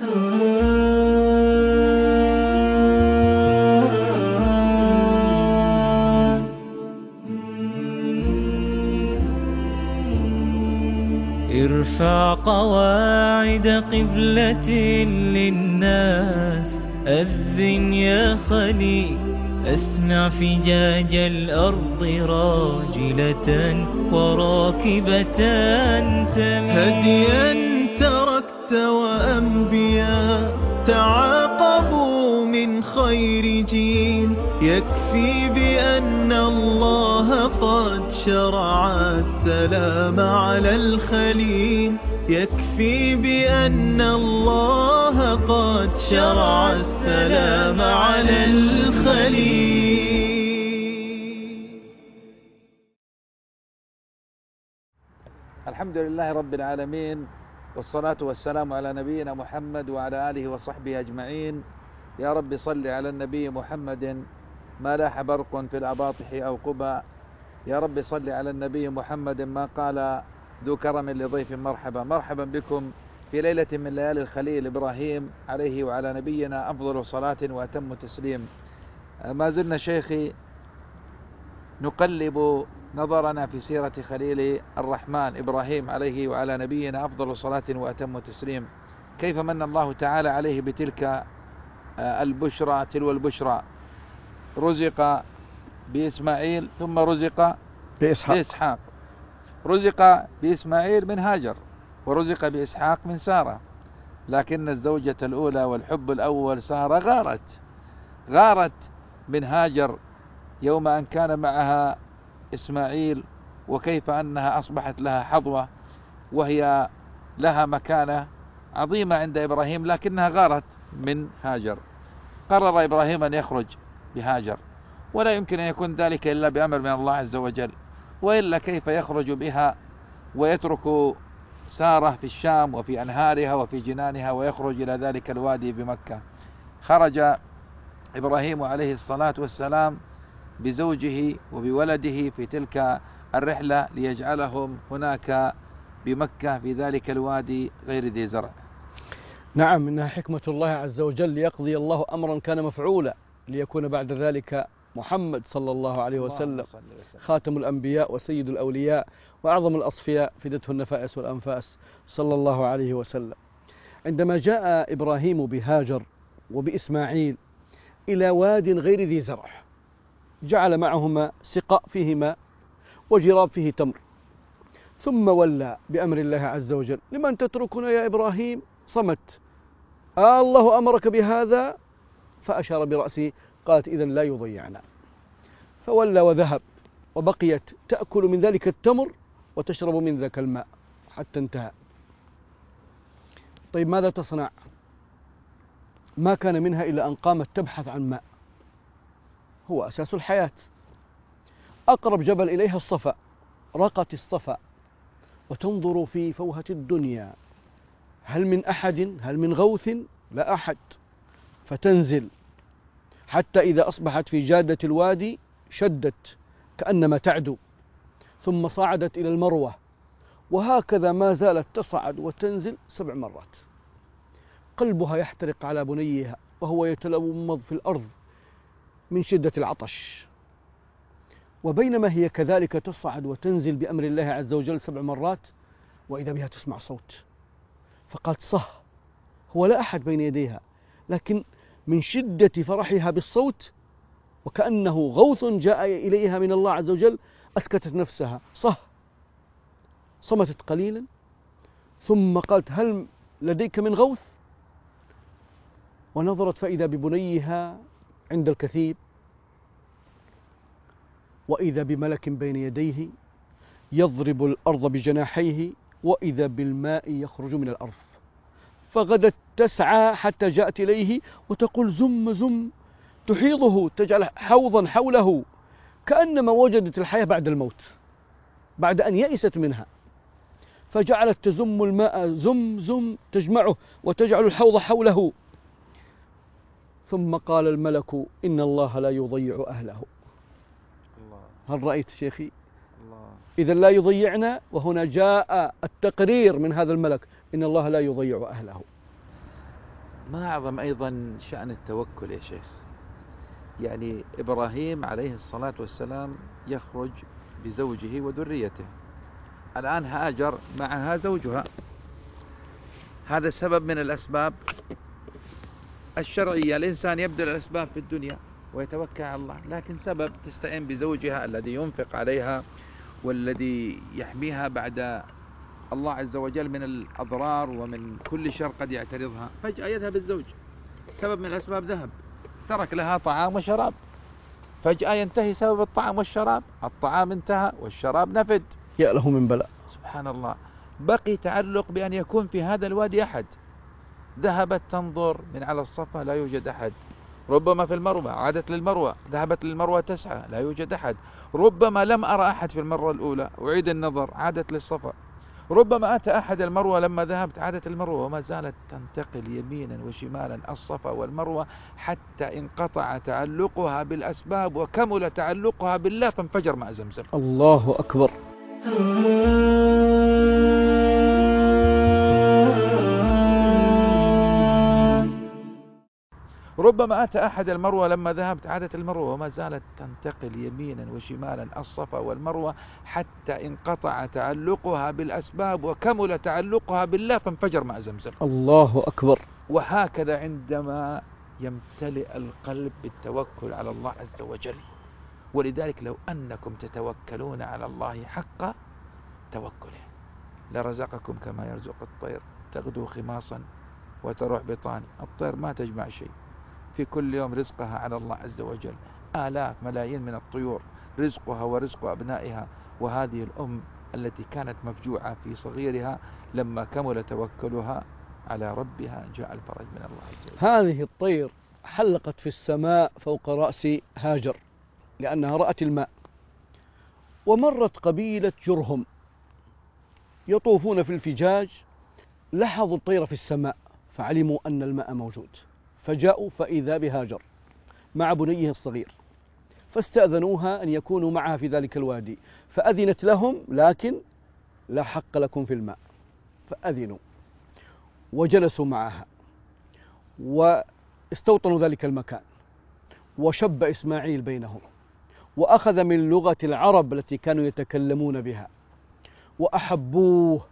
ارفع قواعد قبلة للناس، أذن يا خليل، أسمع فجاج الأرض راجلة وراكبة تميل. هديا تركت وأنبياء تعاقبوا من خير جيل، يكفي بأن الله قد شرع السلام على الخليل، يكفي بأن الله قد شرع السلام على الخليل. الحمد لله رب العالمين، والصلاة والسلام على نبينا محمد وعلى آله وصحبه أجمعين. يا رب صل على النبي محمد ما لاح برق في الأباطح أو قبى. يا رب صل على النبي محمد ما قال ذو كرم لضيف مرحبا. مرحبا بكم في ليلة من ليالي الخليل إبراهيم عليه وعلى نبينا أفضل صلاة وأتم تسليم. ما زلنا شيخي نقلب نظرنا في سيرة خليل الرحمن إبراهيم عليه وعلى نبينا أفضل صلاة وأتم تسليم، كيف من الله تعالى عليه بتلك البشرى تلو البشرى. رزق بإسماعيل ثم رزق بإسحاق. رزق بإسماعيل من هاجر، ورزق بإسحاق من سارة، لكن الزوجة الأولى والحب الأول سارة غارت من هاجر يوم أن كان معها إسماعيل، وكيف أنها أصبحت لها حظوة وهي لها مكانة عظيمة عند إبراهيم، لكنها غارت من هاجر. قرر إبراهيم أن يخرج بهاجر، ولا يمكن أن يكون ذلك إلا بأمر من الله عز وجل، وإلا كيف يخرج بها ويترك سارة في الشام وفي أنهارها وفي جنانها ويخرج إلى ذلك الوادي بمكة. خرج إبراهيم عليه الصلاة والسلام بزوجه وبولده في تلك الرحلة ليجعلهم هناك بمكة في ذلك الوادي غير ذي زرع. نعم، إنها حكمة الله عز وجل ليقضي الله أمرا كان مفعولا، ليكون بعد ذلك محمد صلى الله عليه وسلم خاتم الأنبياء وسيد الأولياء وأعظم الأصفياء فدته النفائس والأنفاس صلى الله عليه وسلم. عندما جاء إبراهيم بهاجر وبإسماعيل إلى واد غير ذي زرع، جعل معهما سقاء فيه ماء وجراب فيه تمر، ثم ولى بأمر الله عز وجل: لمن تتركنا يا إبراهيم؟ صمت. الله أمرك بهذا؟ فأشار برأسه، قالت: إذن لا يضيعنا. فولى وذهب، وبقيت تأكل من ذلك التمر وتشرب من ذاك الماء حتى انتهى. طيب ماذا تصنع؟ ما كان منها إلا أن قامت تبحث عن ماء، هو أساس الحياة. أقرب جبل إليها الصفا، رقت الصفا وتنظر في فوهة الدنيا، هل من أحد؟ هل من غوث؟ لا أحد. فتنزل حتى إذا أصبحت في جادة الوادي شدت كأنما تعدو، ثم صعدت إلى المروة، وهكذا ما زالت تصعد وتنزل 7 مرات. قلبها يحترق على بنيها وهو يتلمض في الأرض من شدة العطش. وبينما هي كذلك تصعد وتنزل بأمر الله عز وجل 7 مرات، وإذا بها تسمع صوت، فقالت: صح، هو لا أحد بين يديها، لكن من شدة فرحها بالصوت وكأنه غوث جاء إليها من الله عز وجل أسكتت نفسها. صح. صمتت قليلا ثم قالت: هل لديك من غوث؟ ونظرت فإذا ببنيها عند الكثيب، وإذا بملك بين يديه يضرب الأرض بجناحيه، وإذا بالماء يخرج من الأرض. فغدت تسعى حتى جاءت إليه وتقول: زم زم، تحيضه، تجعل حوضا حوله، كأنما وجدت الحياة بعد الموت، بعد أن يئست منها. فجعلت تزم الماء زم زم، تجمعه وتجعل الحوض حوله. ثم قال الملك: إن الله لا يضيع أهله. هل رأيت شيخي؟ إذا لا يضيعنا، وهنا جاء التقرير من هذا الملك: إن الله لا يضيع أهله. ما أعظم أيضا شأن التوكل يا شيخ. يعني إبراهيم عليه الصلاة والسلام يخرج بزوجه وذريته، الآن هاجر معها زوجها، هذا سبب من الأسباب الشرعية. الإنسان يبذل الأسباب في الدنيا ويتوكل على الله، لكن سبب تستعين بزوجها الذي ينفق عليها والذي يحميها بعد الله عز وجل من الأضرار ومن كل شر قد يعترضها. فجأة يذهب الزوج، سبب من الأسباب ذهب، ترك لها طعام وشراب، فجأة ينتهي سبب الطعام والشراب، الطعام انتهى والشراب نفد. يا له من بلاء. سبحان الله. بقي تعلق بأن يكون في هذا الوادي أحد. ذهبت تنظر من على الصفا لا يوجد أحد، ربما في المروة، عادت للمروة، ذهبت للمروة تسعى لا يوجد أحد، ربما لم أرى أحد في المرة الأولى، أعيد النظر، عادت للصفا، ربما أتى أحد المروة، لما ذهبت عادت المروة، وما زالت تنتقل يمينا وشمالا الصفا والمروة حتى انقطع تعلقها بالأسباب وكمل تعلقها بالله، فانفجر ماء زمزم. الله أكبر. ربما أتى أحد المروة، لما ذهبت عادت المروة، وما زالت تنتقل يمينا وشمالا الصفا والمروة حتى انقطع تعلقها بالأسباب وكمل تعلقها بالله، فانفجر ماء زمزم. الله أكبر. وهكذا عندما يمتلئ القلب بالتوكل على الله عز وجل. ولذلك لو أنكم تتوكلون على الله حق توكله لرزقكم كما يرزق الطير تغدو خماصا وتروح بطان. الطير ما تجمع شيء، في كل يوم رزقها على الله عز وجل، آلاف ملايين من الطيور رزقها ورزق أبنائها. وهذه الأم التي كانت مفجوعة في صغيرها لما كمل توكلها على ربها جاء الفرج من الله عز وجل. هذه الطير حلقت في السماء فوق رأس هاجر لأنها رأت الماء، ومرت قبيلة جرهم يطوفون في الفجاج، لاحظوا الطير في السماء فعلموا أن الماء موجود، فجاءوا فإذا بهاجر مع بنيه الصغير، فاستأذنوها أن يكونوا معها في ذلك الوادي، فأذنت لهم، لكن لا حق لكم في الماء، فأذنوا وجلسوا معها واستوطنوا ذلك المكان، وشب إسماعيل بينهم، وأخذ من لغة العرب التي كانوا يتكلمون بها، وأحبوه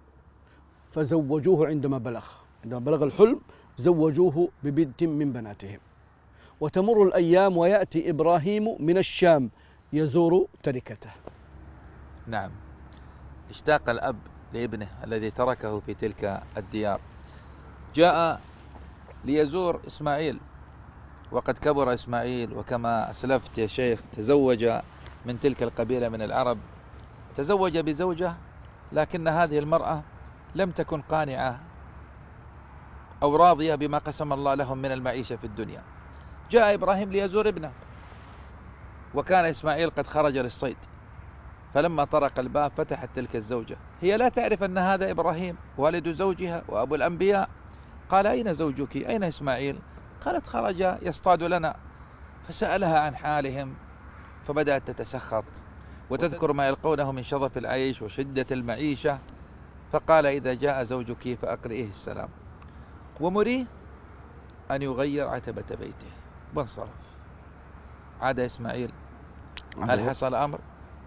فزوجوه عندما بلغ الحلم، زوجوه ببنت من بناتهم. وتمر الأيام ويأتي إبراهيم من الشام يزور تركته. نعم، اشتاق الأب لابنه الذي تركه في تلك الديار، جاء ليزور إسماعيل، وقد كبر إسماعيل، وكما أسلفت يا شيخ تزوج من تلك القبيلة من العرب، تزوج بزوجة، لكن هذه المرأة لم تكن قانعة أو راضية بما قسم الله لهم من المعيشة في الدنيا. جاء إبراهيم ليزور ابنه، وكان إسماعيل قد خرج للصيد، فلما طرق الباب فتحت تلك الزوجة، هي لا تعرف أن هذا إبراهيم والد زوجها وأبو الأنبياء. قال: أين زوجك؟ أين إسماعيل؟ قالت: خرج يصطاد لنا. فسألها عن حالهم، فبدأت تتسخط وتذكر ما يلقونه من شظف العيش وشدة المعيشة. فقال: إذا جاء زوجك فأقرئه السلام ومريه أن يغير عتبة بيته. وانصرف. عاد إسماعيل، هل حصل أمر؟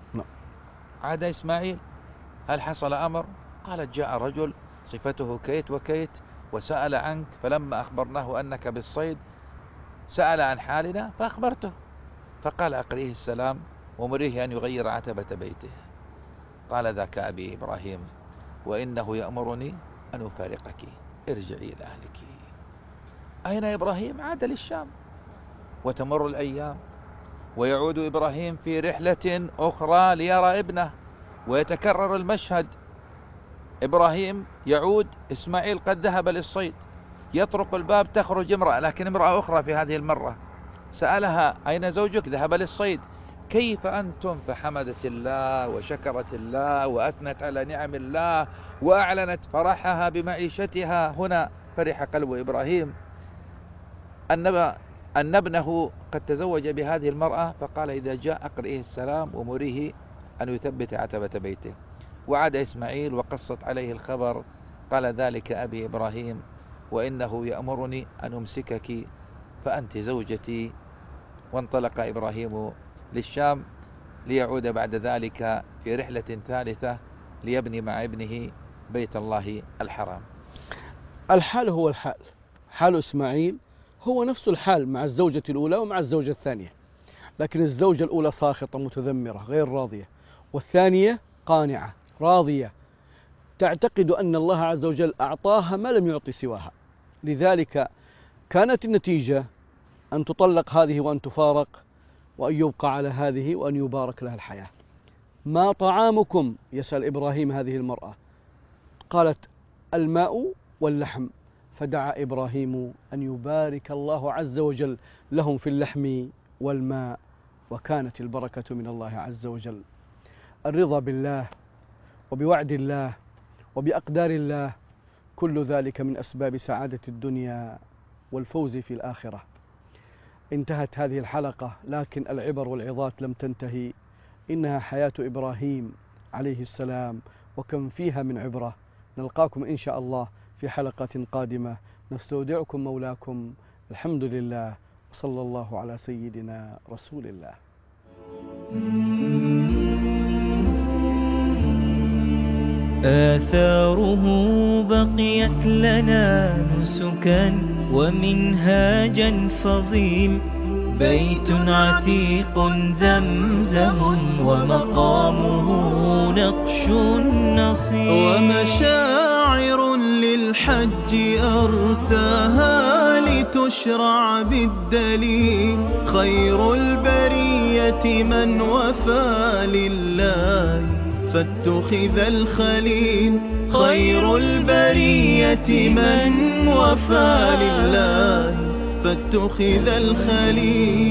عاد إسماعيل، هل حصل أمر؟ قالت: جاء رجل صفته كيت وكيت وسأل عنك، فلما أخبرناه أنك بالصيد سأل عن حالنا فأخبرته، فقال: أقرئه السلام ومريه أن يغير عتبة بيته. قال: ذاك أبي إبراهيم، وإنه يأمرني أن أفارقك، ارجعي إلى أهلك. أين إبراهيم؟ عاد للشام. وتمر الأيام ويعود إبراهيم في رحلة أخرى ليرى ابنه، ويتكرر المشهد. إبراهيم يعود، إسماعيل قد ذهب للصيد، يطرق الباب، تخرج امرأة، لكن امرأة أخرى في هذه المرة. سألها: أين زوجك؟ ذهب للصيد. كيف أنتم؟ فحمدت الله وشكرت الله وأثنت على نعم الله وأعلنت فرحها بمعيشتها. هنا فرح قلب إبراهيم أن ابنه قد تزوج بهذه المرأة، فقال: إذا جاء أقرئه السلام ومريه أن يثبت عتبة بيته. وعاد إسماعيل وقصت عليه الخبر. قال: ذلك أبي إبراهيم، وإنه يأمرني أن أمسكك فأنت زوجتي. وانطلق إبراهيم للشام ليعود بعد ذلك في رحلة ثالثة ليبني مع ابنه بيت الله الحرام. الحال هو الحال، حال إسماعيل هو نفس الحال مع الزوجة الأولى ومع الزوجة الثانية، لكن الزوجة الأولى ساخطة متذمرة غير راضية، والثانية قانعة راضية تعتقد أن الله عز وجل أعطاها ما لم يعطي سواها. لذلك كانت النتيجة أن تطلق هذه وأن تفارق، وأن يبقى على هذه وأن يبارك لها الحياة. ما طعامكم؟ يسأل إبراهيم هذه المرأة. قالت الماء واللحم، فدعا إبراهيم أن يبارك الله عز وجل لهم في اللحم والماء، وكانت البركة من الله عز وجل. الرضا بالله وبوعد الله وبأقدار الله، كل ذلك من أسباب سعادة الدنيا والفوز في الآخرة. انتهت هذه الحلقة، لكن العبر والعظات لم تنتهي. إنها حياة إبراهيم عليه السلام، وكم فيها من عبرة. نلقاكم إن شاء الله في حلقة قادمة. نستودعكم مولاكم. الحمد لله، وصلى الله على سيدنا رسول الله. آثاره بقيت لنا نسكا ومنهاجا فظيم، بيت عتيق زمزم ومقامه نقش نصيب، ومشاعر للحج أرساها لتشرع بالدليل. خير البرية من وفى لله فاتخذ الخليل. خير البرية من وفى لله فاتخذ الخليل.